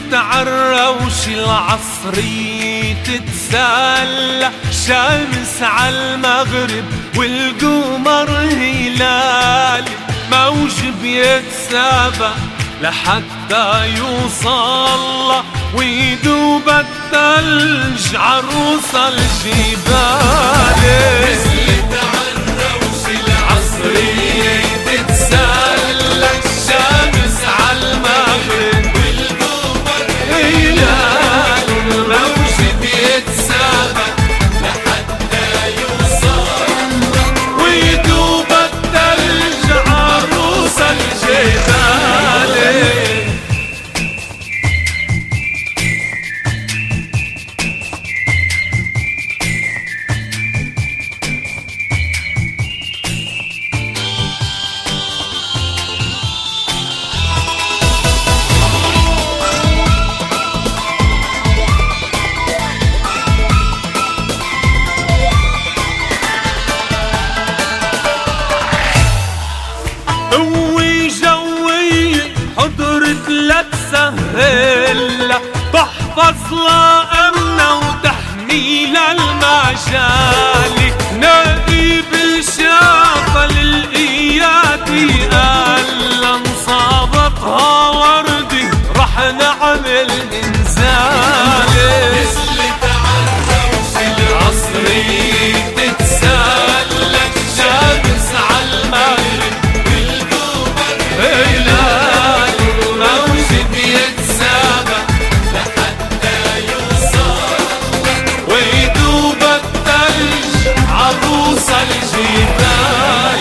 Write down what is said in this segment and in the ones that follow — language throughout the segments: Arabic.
عالروش العصري تتسلى، شمس عالمغرب والقمر هلالي، موج بيتسابق لحتى يوصل ويدوب الثلج عروس الجبال. نزلت عالروش العصري تتسلى، الشمس عالمغرب والقمر هلال، الموج بيتسابق لحتى يوصل ويدوب الثلج عروس الجبال. تسهل تحفظ لها أمنة وتحميل المجال، نائب الشافة للإيادي قال انصابتها وردي رح نعمل إنزال. نزلت عالروش العصري تتسلى، الشمس عالمغرب والقمر هلال، الموج بيتسابق لحتى يوصل ويدوب الثلج عروس الجبال.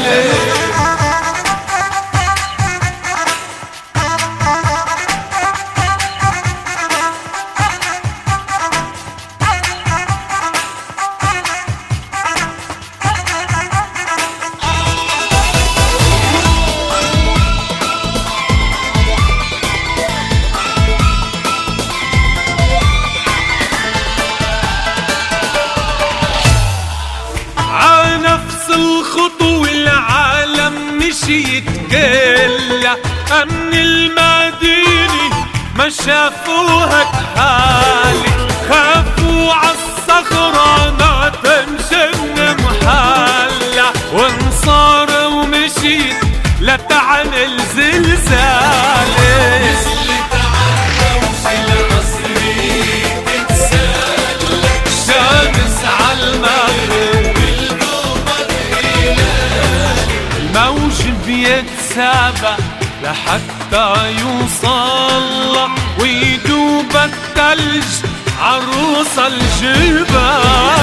الخطوة العالم مشيت كلها، أمن المدينة ما شافوها كحالي، خافوا عالصخرة ما تمشن محلة، وانصار ومشيت لتعمل زلزالة. نزلت عالروش العصري تتسلى، الشمس عالمغرب الموج بيتسابق لحتى يوصل ويدوب الثلج عروس الجبال.